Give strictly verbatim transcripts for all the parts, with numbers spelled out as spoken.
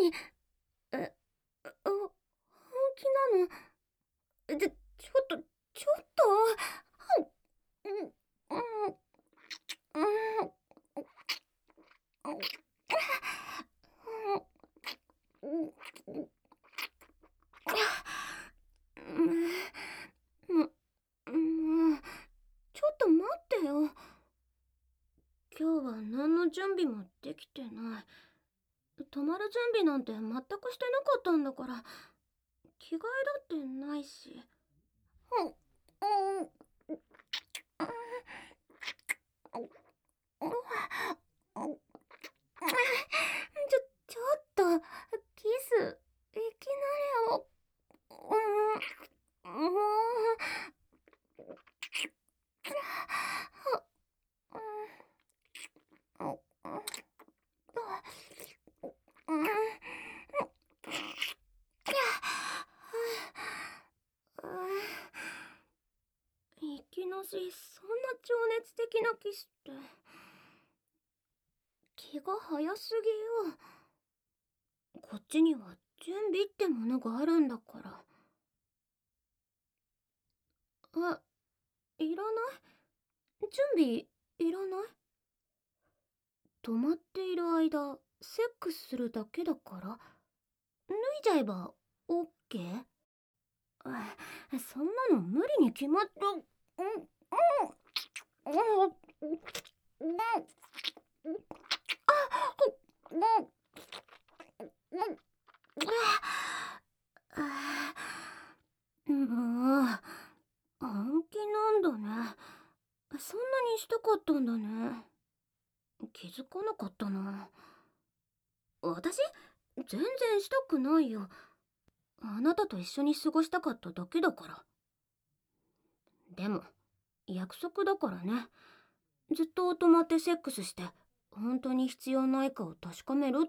に、え、あ、本気なの？で、ちょっと、ちょっと、うん、うん、うん、うん、も、もう、ちょっと待ってよ。今日は何の準備もできてない。泊まる準備なんて全くしてなかったんだから。着替えだってないし。うん、うん、ちょ、ちょっと、キス、いきなりよ。うん、もう、いきなし、そんな情熱的なキスって、気が早すぎよ。こっちには準備ってものがあるんだから。あ、いらない？準備いらない？止まっている間、セックスするだけだから、脱いじゃえばオッケー？あ、そんなの無理に決まった。うん、うん、うん、うん、うん、うん、もう、本気なんだね。そんなにしたかったんだね。気づかなかったな。私全然したくないよ。あなたと一緒に過ごしたかっただけだから。でも約束だからね。ずっと泊まってセックスして本当に必要ないかを確かめるって。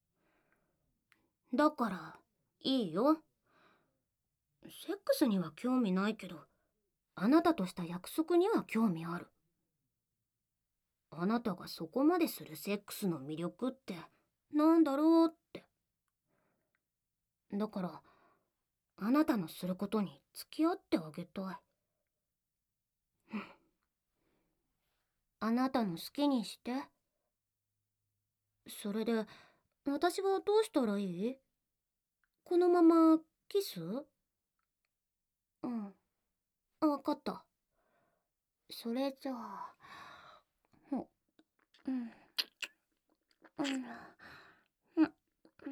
だからいいよ。セックスには興味ないけど、あなたとした約束には興味ある。あなたがそこまでするセックスの魅力ってなんだろうって。だからあなたのすることに付き合ってあげたい。あなたの好きにして。それで私はどうしたらいい？このままキス？うん、わかった。それじゃあ、うん、うん、うん、うん、うん、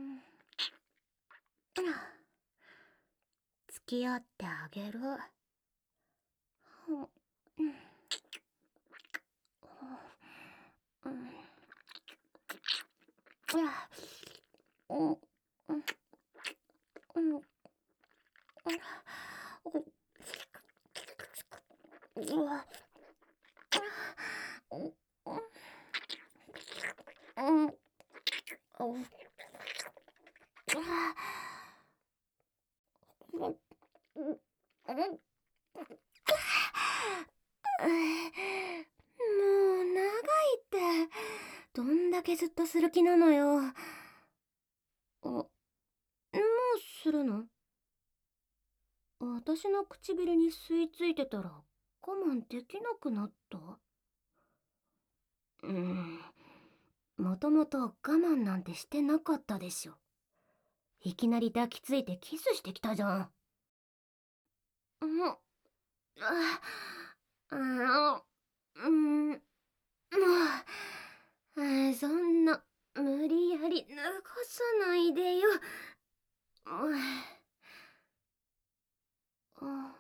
付き合ってあげる。うん、うん、うん、うん、うん、うん、うわ、うん、うん、うん、もう長いって。どんだけずっとする気なのよ。あ、もうするの？私の唇に吸い付いてたら我慢できなくなった？うーん、もともと我慢なんてしてなかったでしょ。いきなり抱きついてキスしてきたじゃん。うん、あ、あの、うん、もう、あ、そんな無理やり脱がさないでよ。うん、あ、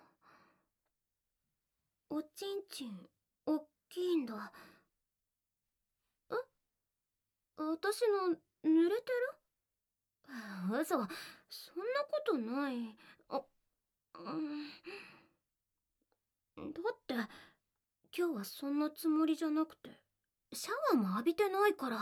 おちんちんおっきいんだ。え、私の濡れてる？嘘、そんなことない。あ、うん、だって今日はそんなつもりじゃなくて、シャワーも浴びてないから。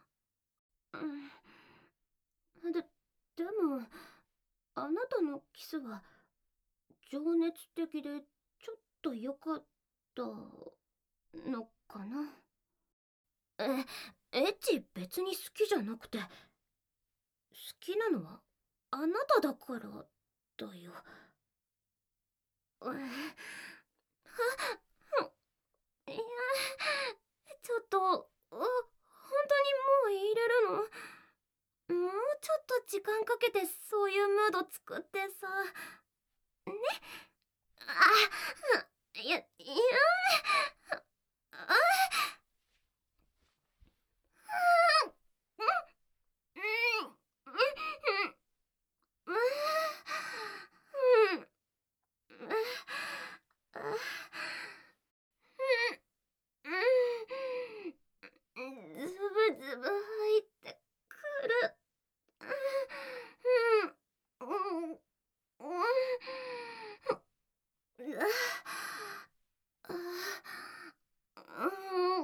うん、で、でもあなたのキスは情熱的でちょっと良かったのかな。え、エッチ別に好きじゃなくて、 きなのはあなただからだよ。うん、いや、ちょっと、う本当にもう入れるの？もうちょっと時間かけてそういうムード作ってさ。ね。あ、いや、いや、あ、うん、うん、うん、うん、うん、うん、ズブズブ入ってくる。うん、うん、うん、うん、うん、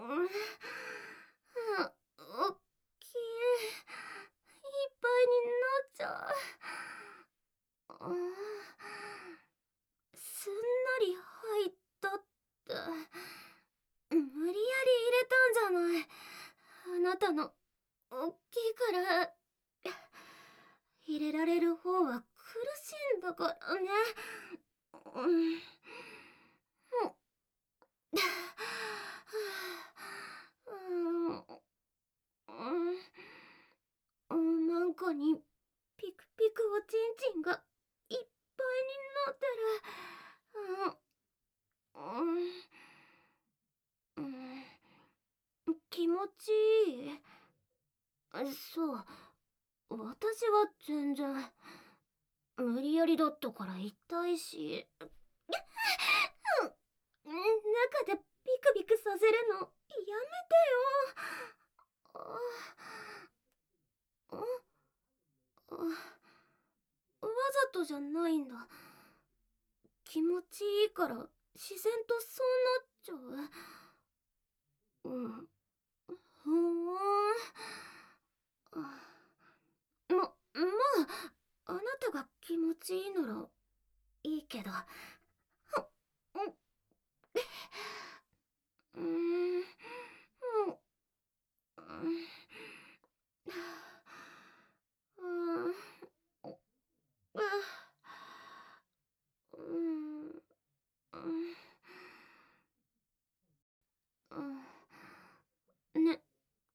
おっきい。いっぱいになっちゃう。うん、すんなり入ったって。無理やり入れたんじゃない。あなたのおっきいから入れられる方は苦しいんだからね。うん。うん。うん。なんかにピクピクおちんちんがいっぱいになってる。うん。うん。気持ちいい。そう。私は全然。無理やりだったから痛いし。中でビクビクさせるのやめてよ。ああ、わざとじゃないんだ。気持ちいいから自然とそうなっちゃう。うん。ふーん。ま、まあ、あなたが気持ちいいならいいけど。うん。うん。うん。うん。うん。ね、ね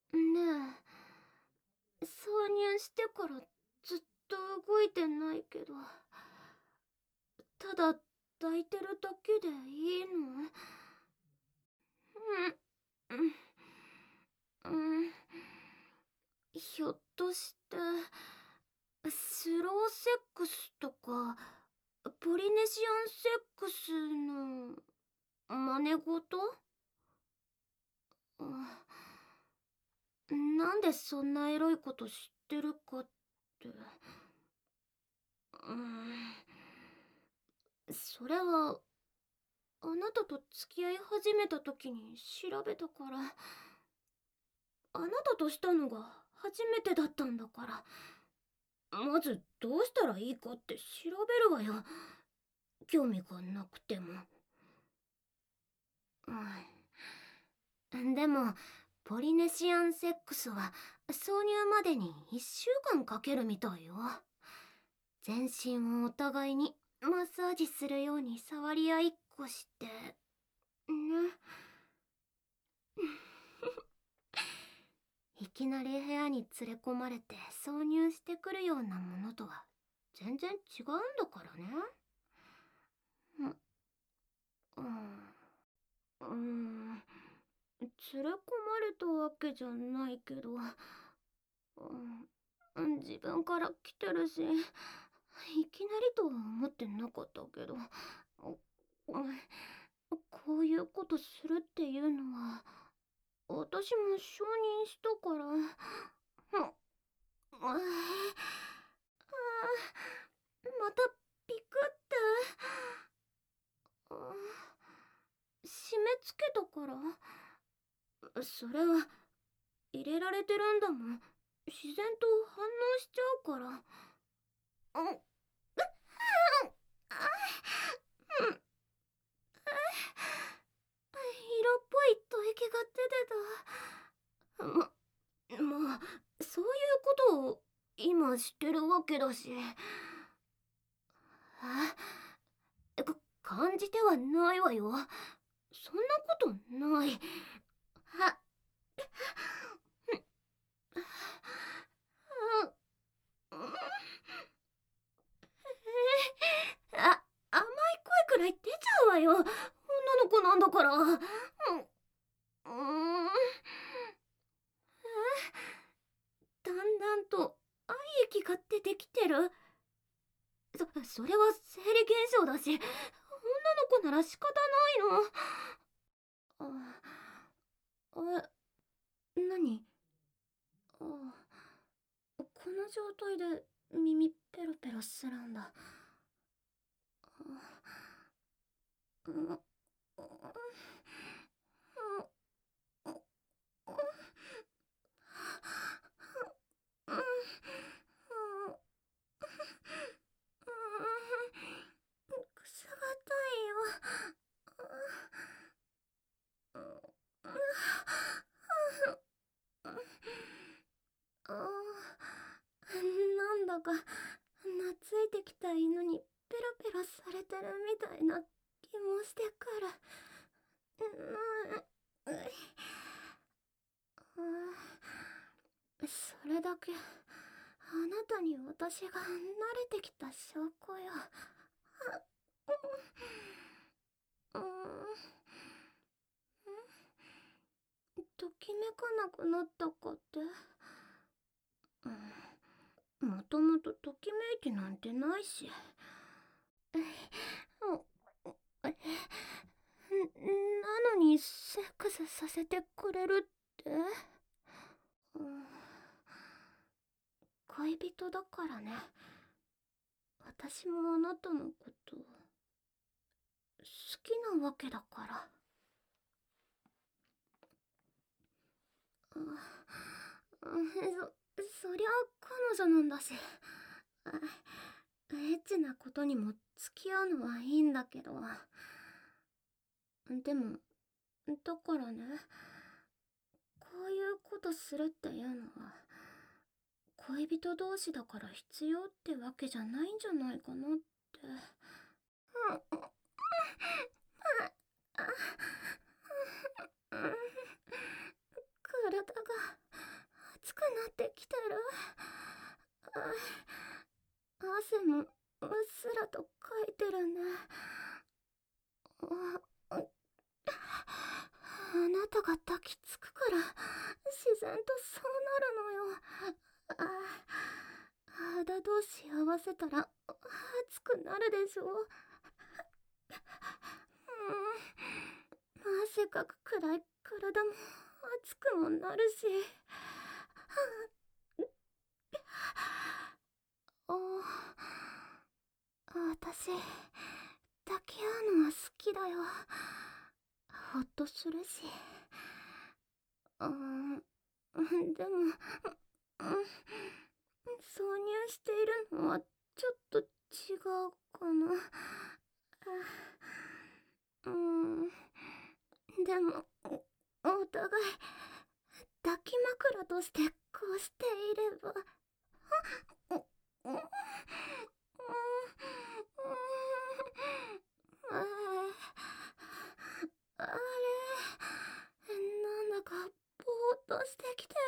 え、挿入してからずっと動いてないけど、ただ抱いてるだけでいいの？うん、うん、ひょっとしてスローセックスとかポリネシアンセックスの真似事？うん、なんでそんなエロいこと知ってるかって。うん、それはあなたと付き合い始めた時に調べたから。あなたとしたのが初めてだったんだから、まずどうしたらいいかって調べるわよ。興味がなくても。うん、でもポリネシアンセックスは挿入までにいっしゅうかんかけるみたいよ。全身をお互いにマッサージするように触り合いっこしてね。いきなり部屋に連れ込まれて挿入してくるようなものとは全然違うんだからね。うん、うん、連れ込まれたわけじゃないけど、うん、自分から来てるし、いきなりとは思ってなかったけど、こういうことするっていうのは私も承認したから。ああ、またピクって。締め付けたから。それは入れられてるんだもん。自然と反応しちゃうから。うん、うん、色っぽい吐息が出てた。ま、まあ、そういうことを今してるわけだし。え、か感じてはないわよ。そんなことない。はあ、甘い声くらい出ちゃうわよ。女の子なんだから。うん、うーん。だんだんと愛液が出てきてる。そ、それは生理現象だし、女の子なら仕方ないの。あ、え、何？あ、この状態で耳ペロペロするんだ。うん、うん、くすがたいよ。なんだか懐いてきた犬にペロペロされてるみたいな気もしてくる。うん、それだけあなたに私が慣れてきた証拠よ。うん、ときめかなくなったかって。うん、もともとときめいてなんてないし。なのにセックスさせてくれるって。うん、恋人だからね。私もあなたのこと好きなわけだから。あ、そ、そりゃ彼女なんだし、あ、エッチなことにも付き合うのはいいんだけど。でも、だからね、こういうことするっていうのは恋人同士だから必要ってわけじゃないんじゃないかなって。体が熱くなってきてる。汗もうっすらとかいてるね。あ、あなたが抱きつくから自然とそうなるのよ。あ、肌同士合わせたら熱くなるでしょ。うん、汗かくくらい体も熱くもなるし。あ、私抱き合うのは好きだよ。ほっとするし。うん、でも、うん、挿入しているのはちょっと違うかな。うん、でもお互い抱き枕としてこうしていれば。うん、うん、あれ、なんだかぼーっとしてきてる。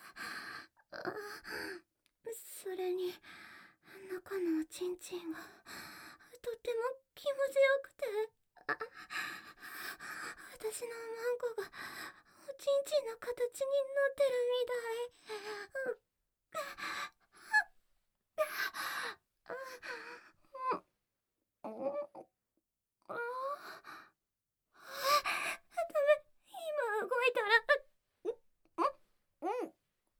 それに中のおちんちんがとても気持ちよくて、あ、私のマンコがおちんちんの形になってるみたい。あ、ダメ、今動いたら。うん、うん、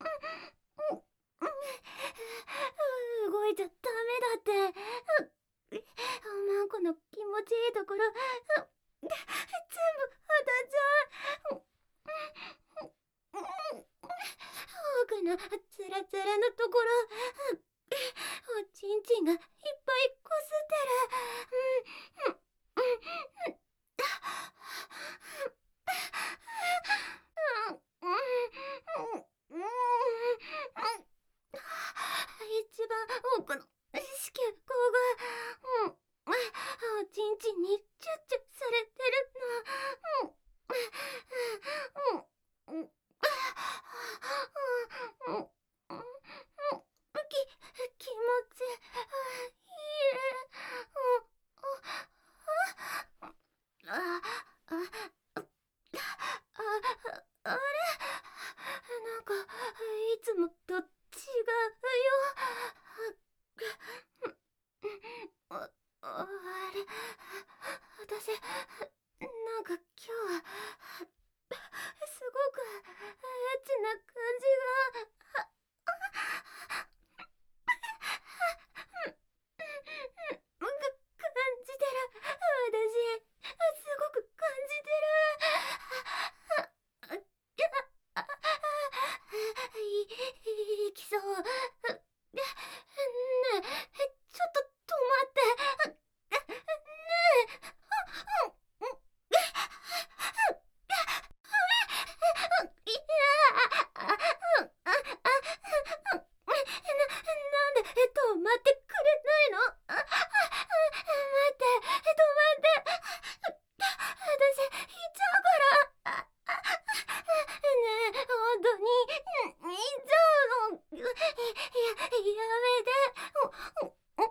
動いちゃダメだって。マンコの気持ちいいところ全部当たっちゃう。奥のツラツラのところ、おちんちんがいっぱいこすってる。うん、うん、うん、 多くの子宮口が、うん、おちんちんにチュッチュされてるの。うん、うん、うん、うん、うん、うん、うん、き、気持ちいい。うん、あ、あ、あ、あ、あれなんか、いつもと違うよ。あ、あれ、私、なんか今日は、すごくエッチな感じが、感じてる。私、すごく感じてる。い、いきそう。ねえ、ちょっと止まって。ねえ、いや、なんで止まってくれないの？待って、止まって。私、行っちゃうから。ねえ、本当に、行っちゃうの。いや、やめて。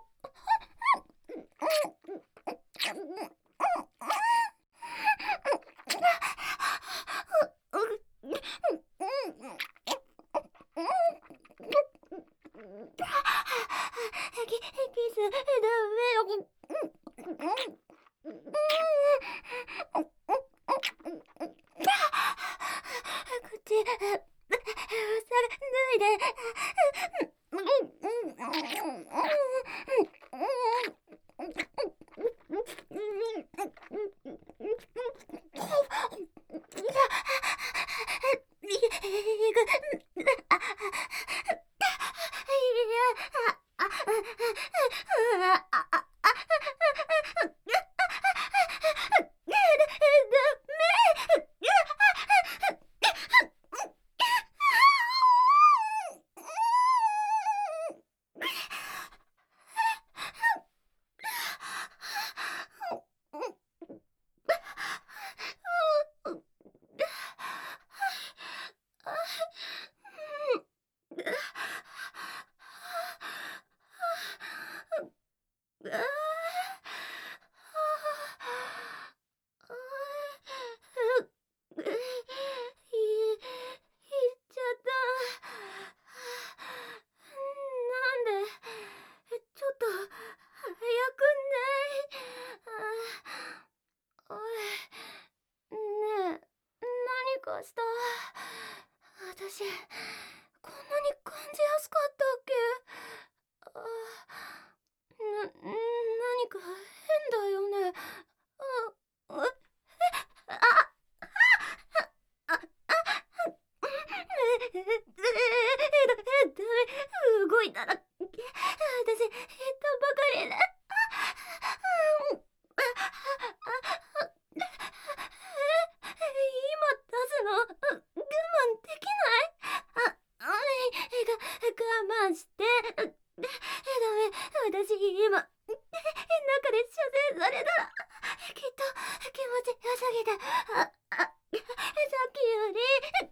キスダメよ。口塞がないで。した。私、こんなに感じやすかったっけ？あ、な、何か変だよね。あ、あ、あ、あ、あ、え、え、え、え、ダメ、動いたら、私、減ったばかりで。今出すの我慢できない？あ、が我慢して。ダメ、私今中で射精されたらきっと気持ちよすぎて、あ、あ、さっきより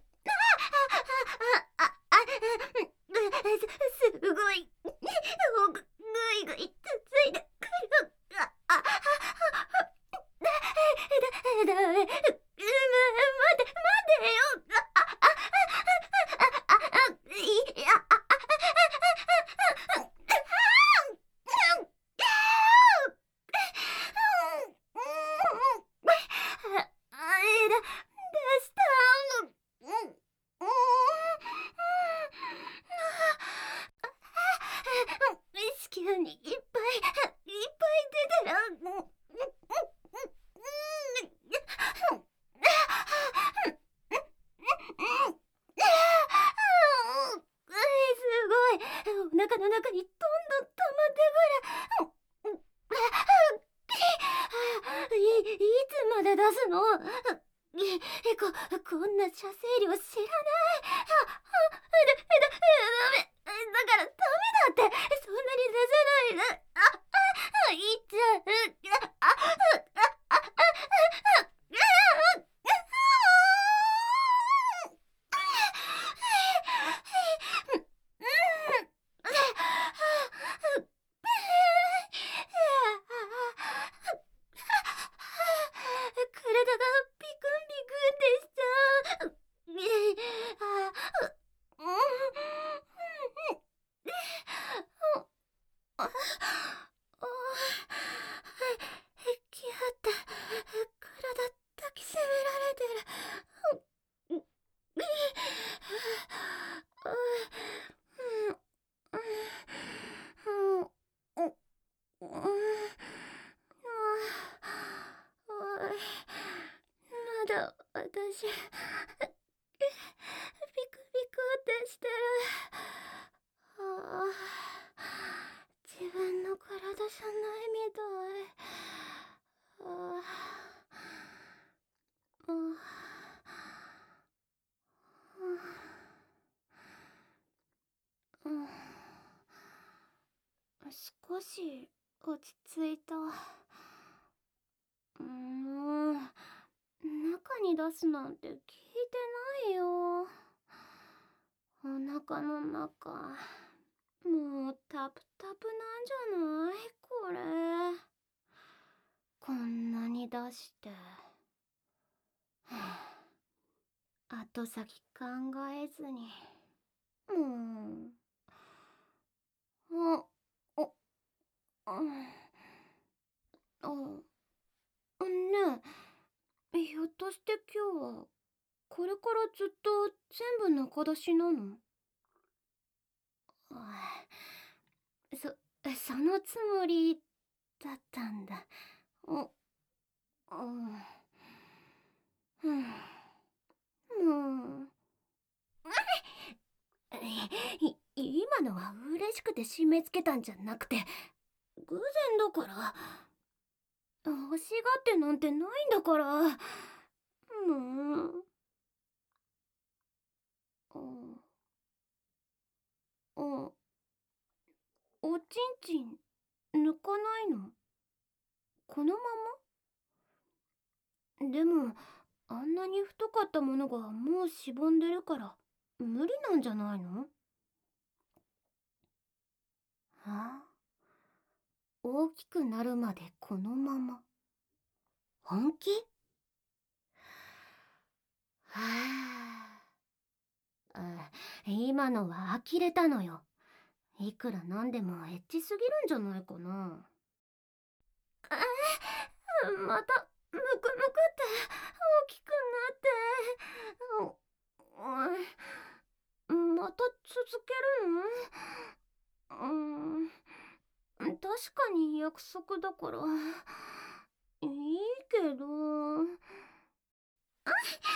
あ、あ、あ、あ、す、すごいぐいぐいつついてくる。あ、あ、だ、だめ、待って、待てよ。あ、あ、あ、あ、あ、いや、あ、子宮にいっぱいいっぱい出てる。すごい、お腹の中にどんどん溜まってくる。い、いつまで出すの？こ、こんな射精量知らない。あ、だ、だ、だめ。だからダメだって。そんなビクビクってしてる。ああ、自分の体じゃないみたい。ああ、うん、少し落ち着いた。うーん、中に出すなんて聞いてないよ。お腹の中、もうタプタプなんじゃないこれ。こんなに出して。後先考えずに。もう、あ、あ、あ、あ、ねえ、ひょっとして今日は、これからずっと全部中出しなの？あ、そ、そのつもりだったんだ。お、うん、うん、もう。い今のは嬉しくて締め付けたんじゃなくて、偶然だから。欲しがってなんてないんだから。もう。あ、あ、おちんちん抜かないの？このまま？でも、あんなに太かったものがもうしぼんでるから無理なんじゃないの？はあ、大きくなるまでこのまま。本気？はあ、あ、今のは呆れたのよ。いくらなんでもエッチすぎるんじゃないかな。あ、またむくむくって大きくなって、う、また続けるの？うん、確かに約束だからいいけど。